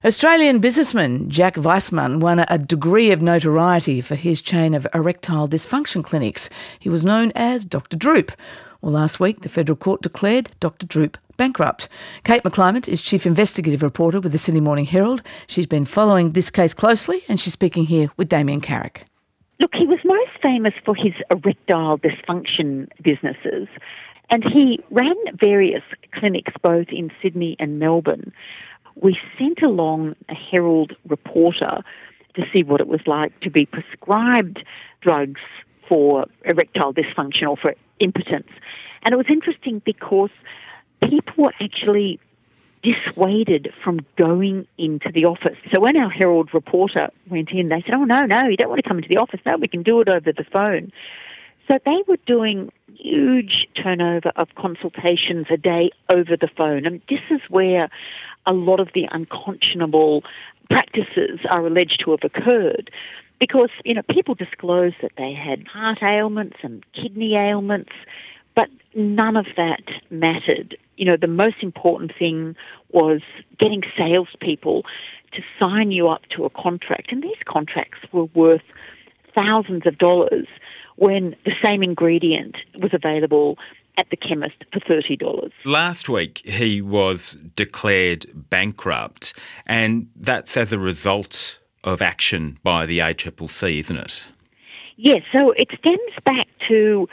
Australian businessman Jack Vaisman won a degree of notoriety for his chain of erectile dysfunction clinics. He was known as Dr Droop. Well, last week the federal court declared Dr Droop bankrupt. Kate McClymont is chief investigative reporter with the Sydney Morning Herald. She's been following this case closely and she's speaking here with Damien Carrick. Look, he was most famous for his erectile dysfunction businesses, and he ran various clinics both in Sydney and Melbourne. We sent along a Herald reporter to see what it was like to be prescribed drugs for erectile dysfunction or for impotence. And it was interesting because people were actually dissuaded from going into the office. So when our Herald reporter went in, they said, oh, no, you don't want to come into the office. No, we can do it over the phone. So they were doing huge turnover of consultations a day over the phone. And this is where a lot of the unconscionable practices are alleged to have occurred. Because, people disclosed that they had heart ailments and kidney ailments, but none of that mattered. The most important thing was getting salespeople to sign you up to a contract. And these contracts were worth thousands of dollars when the same ingredient was available at the chemist for $30. Last week he was declared bankrupt, and that's as a result of action by the ACCC, isn't it? Yes, so it stems back to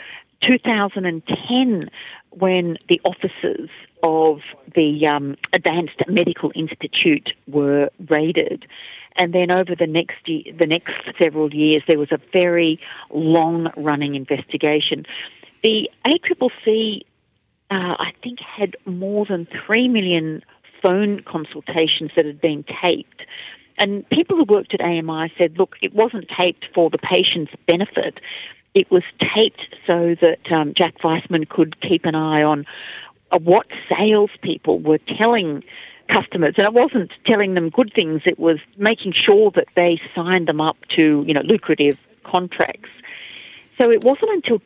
2010 when the offices of the Advanced Medical Institute were raided. And then over the next several years, there was a very long-running investigation. The ACCC, I think, had more than 3 million phone consultations that had been taped. And people who worked at AMI said, look, it wasn't taped for the patient's benefit. It was taped so that Jack Vaisman could keep an eye on what salespeople were telling customers. And it wasn't telling them good things. It was making sure that they signed them up to, lucrative contracts. So it wasn't until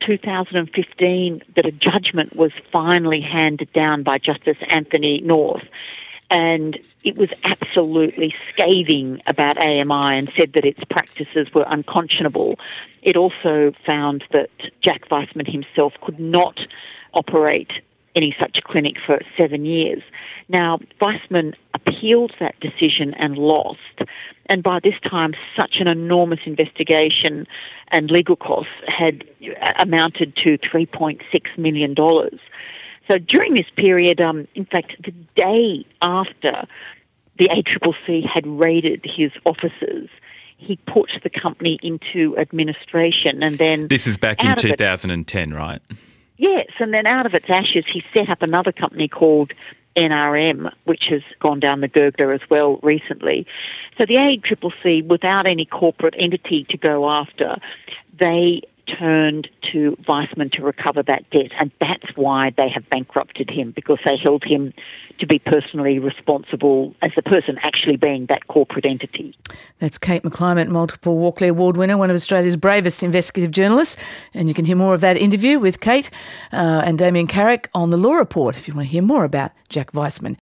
2015 that a judgment was finally handed down by Justice Anthony North. And it was absolutely scathing about AMI and said that its practices were unconscionable. It also found that Jack Vaisman himself could not operate any such clinic for 7 years. Now, Vaisman appealed that decision and lost. And by this time, such an enormous investigation and legal costs had amounted to $3.6 million. So during this period, in fact, the day after the ACCC had raided his offices, he put the company into administration and then... This is back in 2010, right? Yes, and then out of its ashes, he set up another company called NRM, which has gone down the gurgler as well recently. So the ACCC, without any corporate entity to go after, they turned to Vaisman to recover that debt, and that's why they have bankrupted him, because they held him to be personally responsible as the person actually being that corporate entity. That's Kate McClymont, multiple Walkley Award winner, one of Australia's bravest investigative journalists, and you can hear more of that interview with Kate and Damien Carrick on The Law Report if you want to hear more about Jack Vaisman.